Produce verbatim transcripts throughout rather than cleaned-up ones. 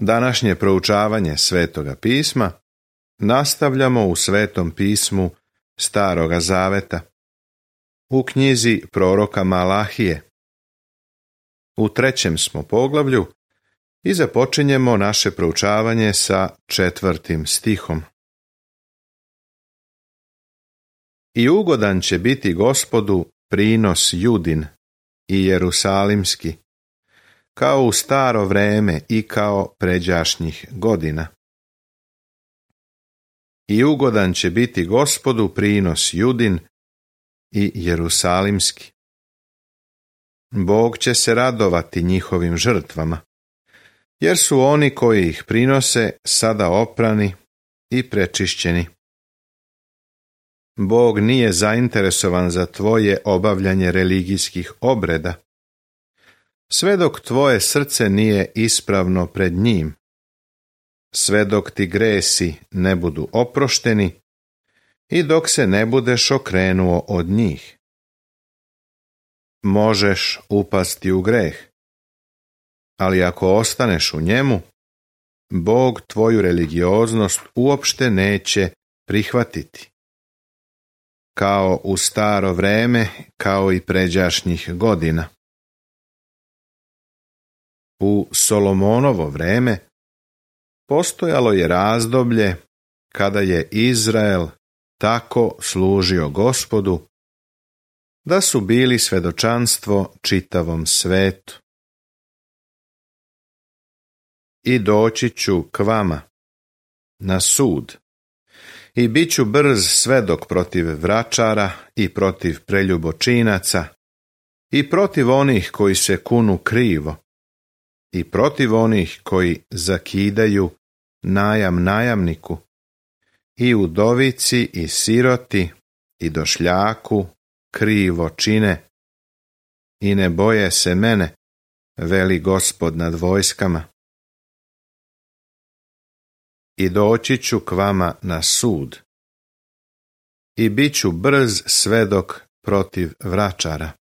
Današnje proučavanje Svetoga pisma nastavljamo u Svetom pismu Staroga zaveta, u knjizi proroka Malahije. U trećem smo poglavlju i započinjemo naše proučavanje sa četvrtim stihom. I ugodan će biti Gospodu prinos Judin i Jerusalimski, kao u staro vreme i kao pređašnjih godina. I ugodan će biti Gospodu prinos Judin i Jerusalimski. Bog će se radovati njihovim žrtvama, jer su oni koji ih prinose sada oprani i prečišćeni. Bog nije zainteresovan za tvoje obavljanje religijskih obreda, sve dok tvoje srce nije ispravno pred njim, sve dok ti gresi ne budu oprošteni i dok se ne budeš okrenuo od njih. Možeš upasti u greh, ali ako ostaneš u njemu, Bog tvoju religioznost uopšte neće prihvatiti. Kao u staro vreme, kao i pređašnjih godina. U Solomonovo vreme postojalo je razdoblje kada je Izrael tako služio Gospodu da su bili svedočanstvo čitavom svetu. I doći ću k vama na sud i bit ću brz svedok protiv vračara i protiv preljubočinaca i protiv onih koji se kunu krivo i protiv onih koji zakidaju najam najamniku i udovici i siroti i došljaku krivo čine i ne boje se mene, veli Gospod nad vojskama. I doći ću k vama na sud i bit ću brz svedok protiv vračara.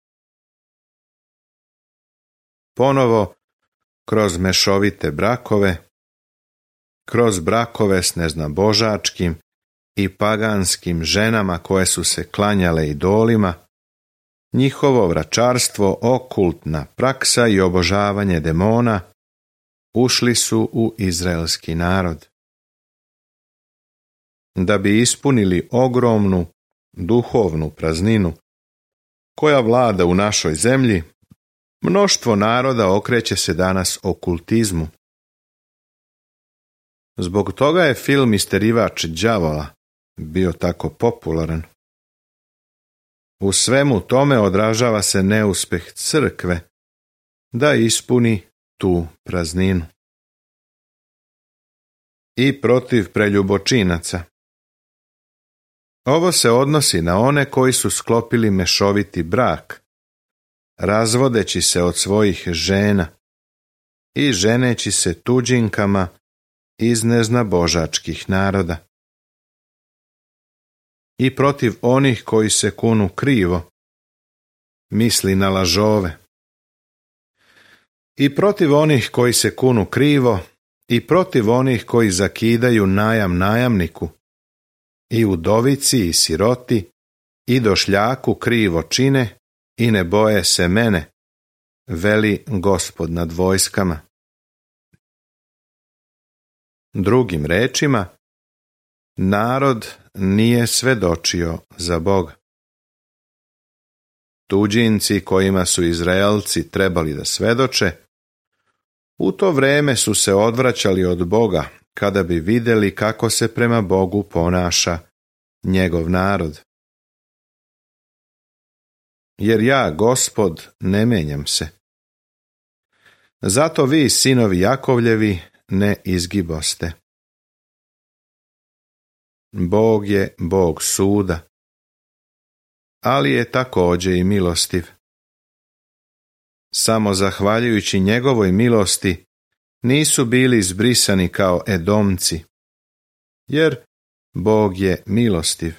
Ponovo, kroz mešovite brakove, kroz brakove s neznabožačkim i paganskim ženama koje su se klanjale idolima, njihovo vračarstvo, okultna praksa i obožavanje demona ušli su u izraelski narod. Da bi ispunili ogromnu duhovnu prazninu koja vlada u našoj zemlji, mnoštvo naroda okreće se danas okultizmu. Zbog toga je film Isterivač đavola bio tako popularan. U svemu tome odražava se neuspeh crkve da ispuni tu prazninu. I protiv preljubočinaca. Ovo se odnosi na one koji su sklopili mešoviti brak, razvodeći se od svojih žena i ženeći se tuđinkama iz neznabožačkih naroda. I protiv onih koji se kunu krivo, misli na lažove. I protiv onih koji se kunu krivo, i protiv onih koji zakidaju najam najamniku, i udovici i siroti, i došljaku krivo čine, i ne boje se mene, veli Gospod nad vojskama. Drugim rečima, narod nije svedočio za Boga. Tuđinci kojima su Izraelci trebali da svedoče, u to vreme su se odvraćali od Boga kada bi vidjeli kako se prema Bogu ponaša njegov narod. Jer ja, Gospod, ne menjam se. Zato vi, sinovi Jakovljevi, ne izgiboste. Bog je Bog suda, ali je također i milostiv. Samo zahvaljujući njegovoj milosti nisu bili izbrisani kao Edomci, jer Bog je milostiv.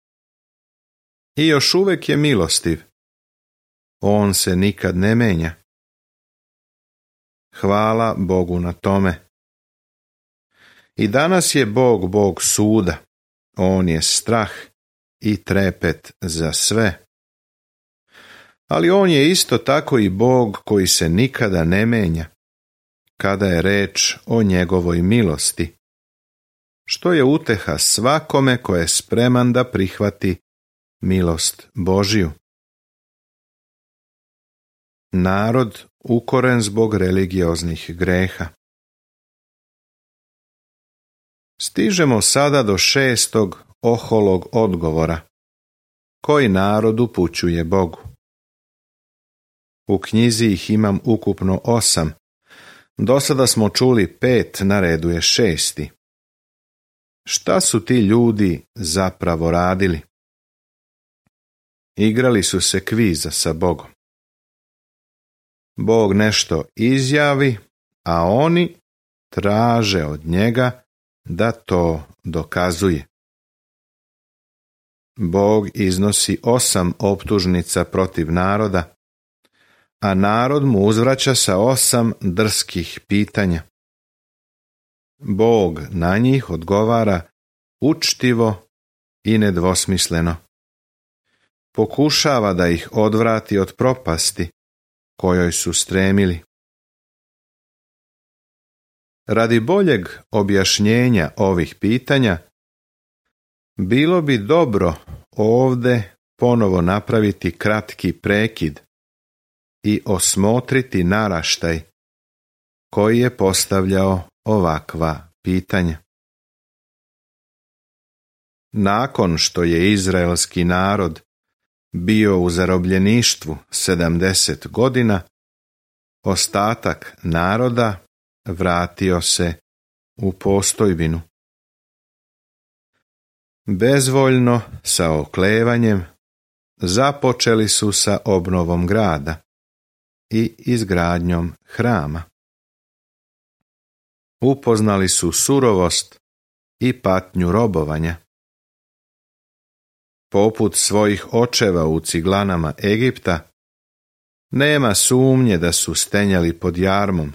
I još uvijek je milostiv. On se nikad ne menja. Hvala Bogu na tome. I danas je Bog Bog suda. On je strah i trepet za sve. Ali on je isto tako i Bog koji se nikada ne menja, kada je reč o njegovoj milosti, što je uteha svakome ko je spreman da prihvati milost Božju. Narod ukoren zbog religioznih greha. Stižemo sada do šestog oholog odgovora, koji narod upućuje Bogu. U knjizi ih imam ukupno osam. Do sada smo čuli pet, na redu je šesti. Šta su ti ljudi zapravo radili? Igrali su se kviza sa Bogom. Bog nešto izjavi, a oni traže od njega da to dokazuje. Bog iznosi osam optužnica protiv naroda, a narod mu uzvraća sa osam drskih pitanja. Bog na njih odgovara učtivo i nedvosmisleno. Pokušava da ih odvrati od propasti kojoj su stremili. Radi boljeg objašnjenja ovih pitanja, bilo bi dobro ovdje ponovo napraviti kratki prekid i osmotriti naraštaj koji je postavljao ovakva pitanja. Nakon što je izraelski narod bio u zarobljeništvu sedamdeset godina, ostatak naroda vratio se u postojbinu. Bezvoljno, sa oklevanjem, započeli su sa obnovom grada i izgradnjom hrama. Upoznali su surovost i patnju robovanja. Poput svojih očeva u ciglanama Egipta, nema sumnje da su stenjali pod jarmom.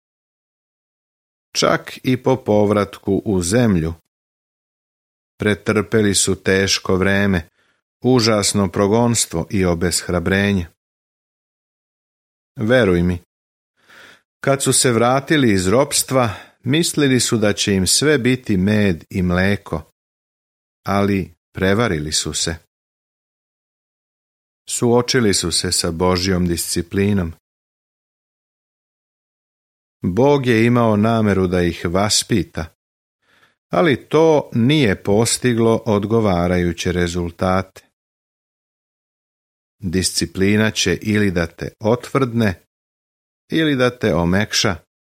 Čak i po povratku u zemlju. Pretrpeli su teško vreme, užasno progonstvo i obeshrabrenje. Veruj mi, kad su se vratili iz ropstva, mislili su da će im sve biti med i mleko, ali prevarili su se. Suočili su se sa Božjom disciplinom. Bog je imao nameru da ih vaspita, ali to nije postiglo odgovarajuće rezultate. Disciplina će ili da te otvrdne, ili da te omekša.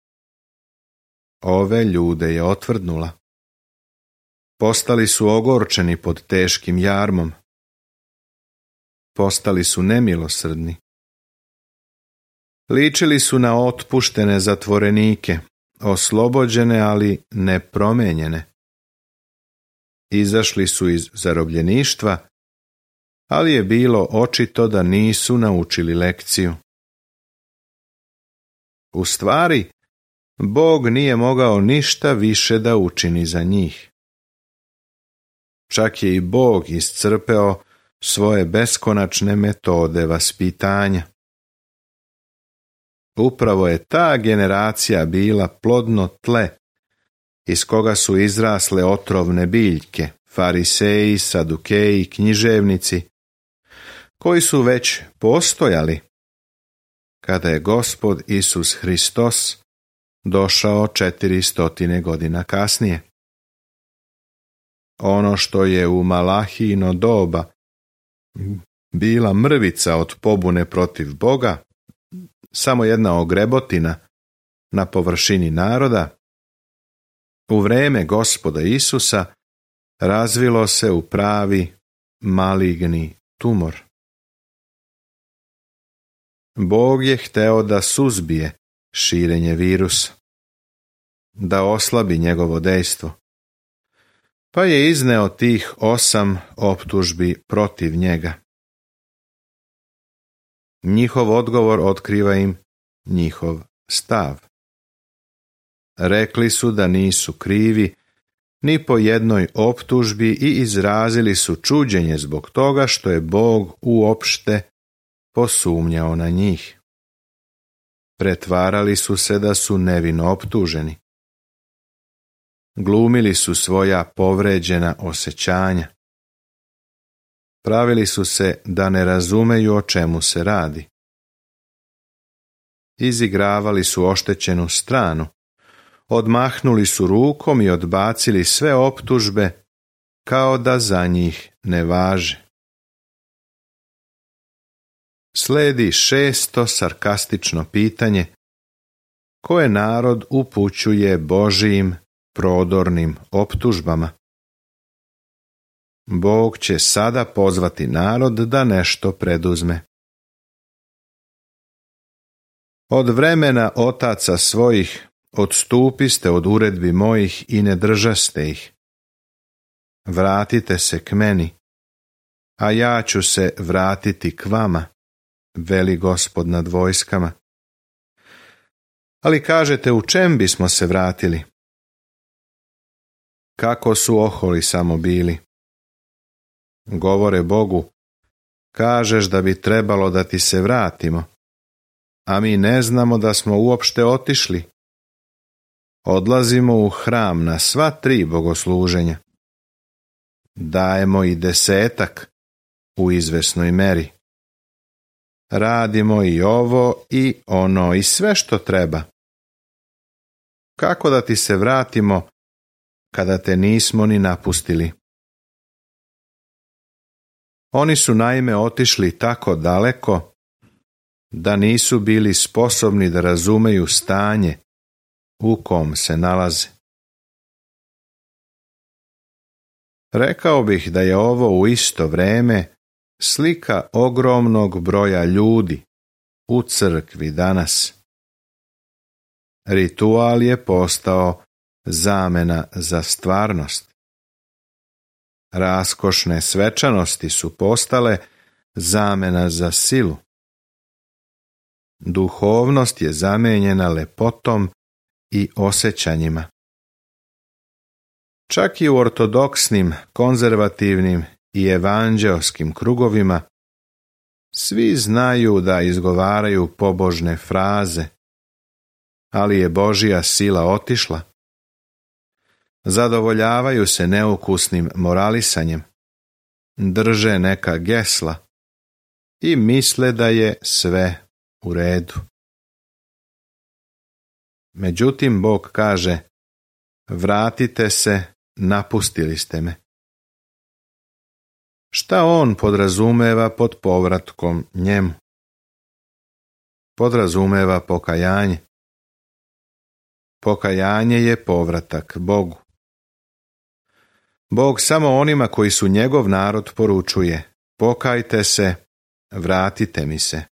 Ove ljude je otvrdnula. Postali su ogorčeni pod teškim jarmom. Postali su nemilosrdni. Ličili su na otpuštene zatvorenike, oslobođene, ali nepromenjene. Izašli su iz zarobljeništva, ali je bilo očito da nisu naučili lekciju. U stvari, Bog nije mogao ništa više da učini za njih. Čak je i Bog iscrpeo svoje beskonačne metode vaspitanja. Upravo je ta generacija bila plodno tle iz koga su izrasle otrovne biljke, fariseji, sadukeji, književnici, koji su već postojali kada je Gospod Isus Hristos došao četiristotine godina kasnije. Ono što je u Malahijino doba bila mrvica od pobune protiv Boga, samo jedna ogrebotina na površini naroda, u vreme Gospoda Isusa razvilo se u pravi maligni tumor. Bog je hteo da suzbije širenje virusa, da oslabi njegovo dejstvo, pa je izneo tih osam optužbi protiv njega. Njihov odgovor otkriva im njihov stav. rekli su da nisu krivi ni po jednoj optužbi i izrazili su čuđenje zbog toga što je Bog uopšte posumnjao na njih. Pretvarali su se da su nevino optuženi. Glumili su svoja povređena osjećanja. Pravili su se da ne razumeju o čemu se radi. Izigravali su oštećenu stranu, odmahnuli su rukom i odbacili sve optužbe kao da za njih ne važe. Sledi šesto sarkastično pitanje koje narod upućuje Božijim prodornim optužbama. Bog će sada pozvati narod da nešto preduzme. Od vremena otaca svojih odstupiste od uredbi mojih i ne držaste ih. Vratite se k meni, a ja ću se vratiti k vama, veli Gospod nad vojskama. Ali kažete, u čem bismo se vratili? Kako su oholi samo bili. Govore Bogu, kažeš da bi trebalo da ti se vratimo, a mi ne znamo da smo uopšte otišli. Odlazimo u hram na sva tri bogosluženja. Dajemo i desetak u izvesnoj meri. Radimo i ovo i ono i sve što treba. Kako da ti se vratimo kada te nismo ni napustili? Oni su naime otišli tako daleko da nisu bili sposobni da razumeju stanje u kom se nalaze. Rekao bih da je ovo u isto vrijeme slika ogromnog broja ljudi u crkvi danas. Ritual je postao zamena za stvarnost. Raskošne svečanosti su postale zamena za silu. Duhovnost je zamenjena lepotom i osjećanjima. Čak i u ortodoksnim, konzervativnim i evanđeoskim krugovima svi znaju da izgovaraju pobožne fraze, ali je Božja sila otišla. Zadovoljavaju se neukusnim moralisanjem, drže neka gesla i misle da je sve u redu. Međutim, Bog kaže, vratite se, napustili ste me. Šta on podrazumeva pod povratkom njemu? Podrazumeva pokajanje. Pokajanje je povratak Bogu. Bog samo onima koji su njegov narod poručuje, pokajte se, vratite mi se.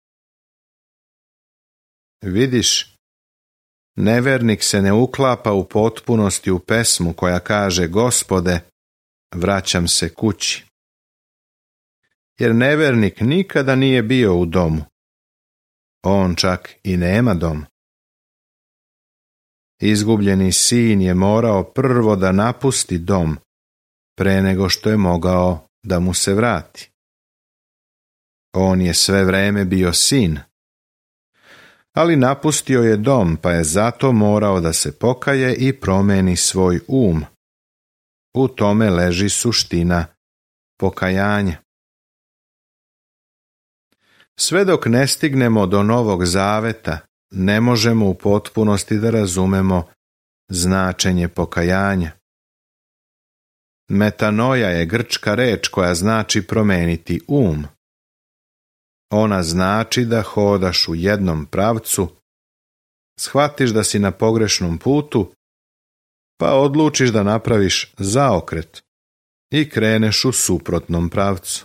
Vidiš, nevernik se ne uklapa u potpunosti u pesmu koja kaže, Gospode, vraćam se kući. Jer nevernik nikada nije bio u domu. On čak i nema dom. Izgubljeni sin je morao prvo da napusti dom, pre nego što je mogao da mu se vrati. On je sve vreme bio sin, ali napustio je dom, pa je zato morao da se pokaje i promeni svoj um. U tome leži suština pokajanja. Sve dok ne stignemo do Novog Zaveta, ne možemo u potpunosti da razumemo značenje pokajanja. Metanoja je grčka reč koja znači promeniti um. Ona znači da hodaš u jednom pravcu, shvatiš da si na pogrešnom putu, pa odlučiš da napraviš zaokret i kreneš u suprotnom pravcu.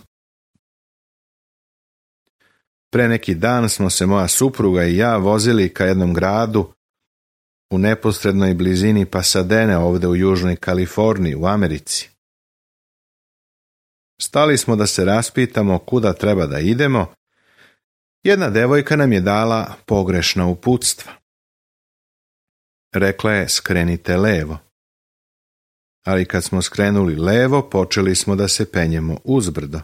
Pre neki dan smo se moja supruga i ja vozili ka jednom gradu u neposrednoj blizini Pasadene ovdje u Južnoj Kaliforniji u Americi. Stali smo da se raspitamo kuda treba da idemo. Jedna devojka nam je dala pogrešna uputstva. Rekla je, skrenite levo. Ali kad smo skrenuli levo, počeli smo da se penjemo uzbrdo.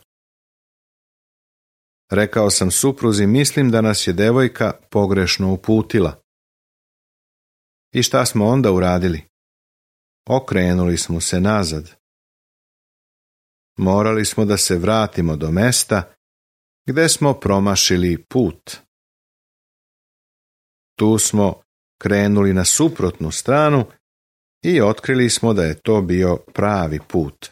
Rekao sam supruzi, mislim da nas je devojka pogrešno uputila. I šta smo onda uradili? Okrenuli smo se nazad. Morali smo da se vratimo do mesta gde smo promašili put. Tu smo krenuli na suprotnu stranu i otkrili smo da je to bio pravi put.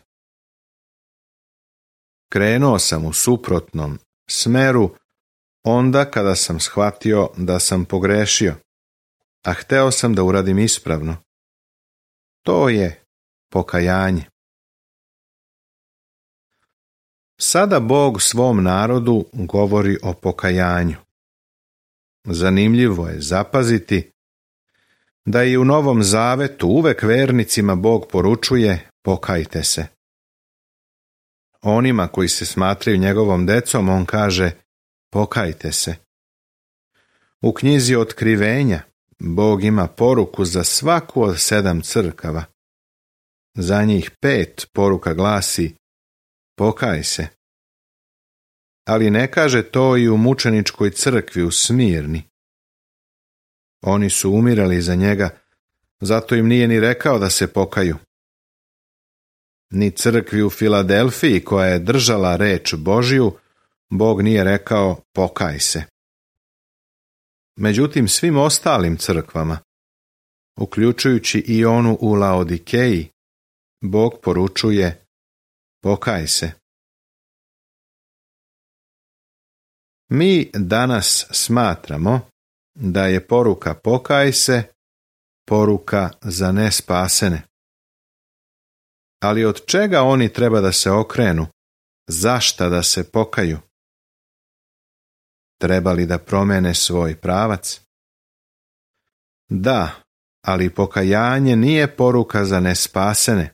Krenuo sam u suprotnom smeru onda kada sam shvatio da sam pogrešio, a hteo sam da uradim ispravno. To je pokajanje. Sada Bog svom narodu govori o pokajanju. Zanimljivo je zapaziti da i u Novom Zavetu uvek vernicima Bog poručuje pokajte se. Onima koji se smatraju njegovom decom on kaže pokajte se. U knjizi Otkrivenja Bog ima poruku za svaku od sedam crkava. Za njih pet poruka glasi pokaj se. Ali ne kaže to i u mučeničkoj crkvi u Smirni. Oni su umirali za njega, zato im nije ni rekao da se pokaju. Ni crkvi u Filadelfiji koja je držala reč Božju, Bog nije rekao pokaj se. Međutim, svim ostalim crkvama, uključujući i onu u Laodikeji, Bog poručuje pokaj se. Mi danas smatramo da je poruka pokaj se poruka za nespasene. Ali od čega oni treba da se okrenu? Zašta da se pokaju? Treba li da promene svoj pravac? Da, ali pokajanje nije poruka za nespasene.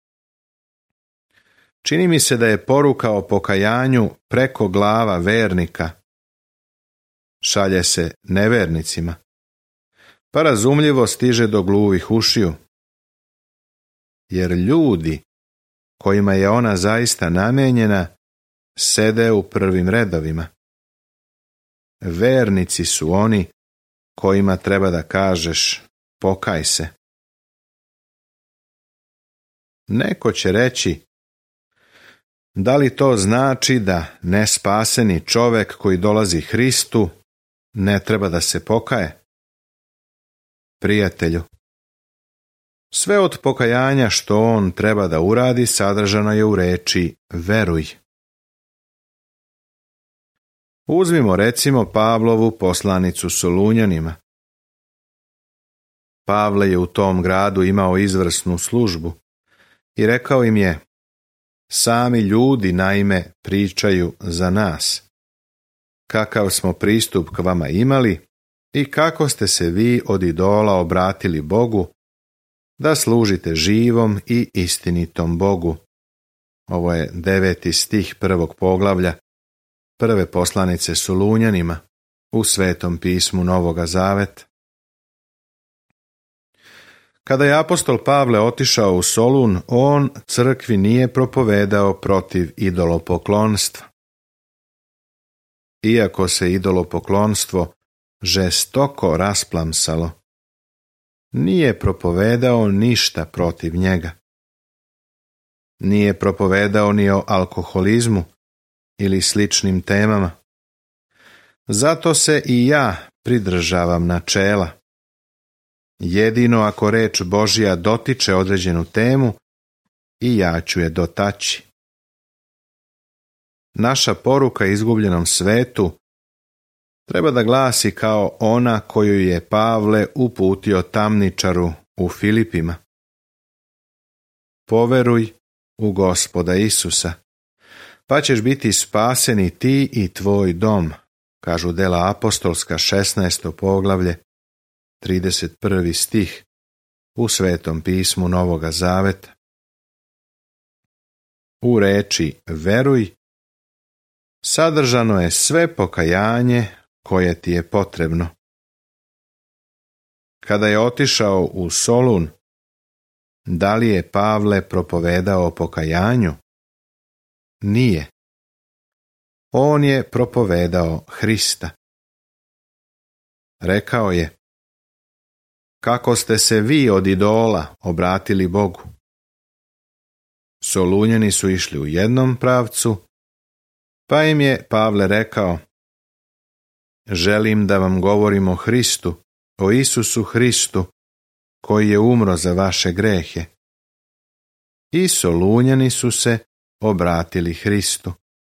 Čini mi se da je poruka o pokajanju preko glava vernika. Šalje se nevernicima, pa razumljivo stiže do gluvih ušiju. Jer ljudi kojima je ona zaista namenjena sede u prvim redovima. Vernici su oni kojima treba da kažeš pokaj se. Neko će reći, da li to znači da nespaseni čovek koji dolazi Hristu ne treba da se pokaje? Prijatelju, sve od pokajanja što on treba da uradi sadržano je u reči veruj. Uzmimo recimo Pavlovu poslanicu Solunjanima. Pavle je u tom gradu imao izvrsnu službu i rekao im je, sami ljudi naime pričaju za nas. Kakav smo pristup k vama imali i kako ste se vi od idola obratili Bogu, da služite živom i istinitom Bogu. Ovo je deveti stih prvog poglavlja prve poslanice Solunjanima u Svetom pismu Novoga Zaveta. Kada je apostol Pavle otišao u Solun, on crkvi nije propovedao protiv idolopoklonstva. Iako se idolopoklonstvo žestoko rasplamsalo, nije propovedao ništa protiv njega. Nije propovedao ni o alkoholizmu ili sličnim temama. Zato se i ja pridržavam načela. Jedino ako reč Božja dotiče određenu temu, i ja ću je dotaći. Naša poruka izgubljenom svetu treba da glasi kao ona koju je Pavle uputio tamničaru u Filipima. Poveruj u Gospoda Isusa, pa ćeš biti spasen i ti i tvoj dom, kažu dela apostolska šesnaesto poglavlje, trideset prvi stih u Svetom pismu Novoga Zaveta. U reči veruj sadržano je sve pokajanje koje ti je potrebno. Kada je otišao u Solun, da li je Pavle propovedao o pokajanju? Nije. On je propovedao Hrista. Rekao je: kako ste se vi od idola obratili Bogu? Solunjani su išli u jednom pravcu, pa im je Pavle rekao: želim da vam govorim o Hristu, o Isusu Hristu, koji je umro za vaše grehe. I Solunjani su se obratili Hristu.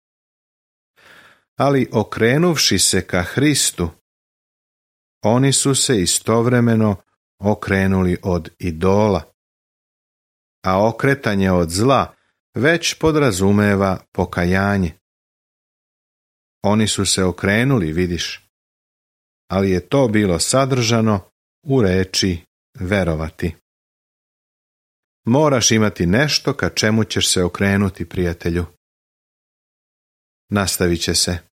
Ali okrenuvši se ka Hristu, oni su se istovremeno okrenuli od idola, a okretanje od zla već podrazumeva pokajanje. Oni su se okrenuli, vidiš, ali je to bilo sadržano u reči verovati. Moraš imati nešto ka čemu ćeš se okrenuti, prijatelju. Nastavit će se.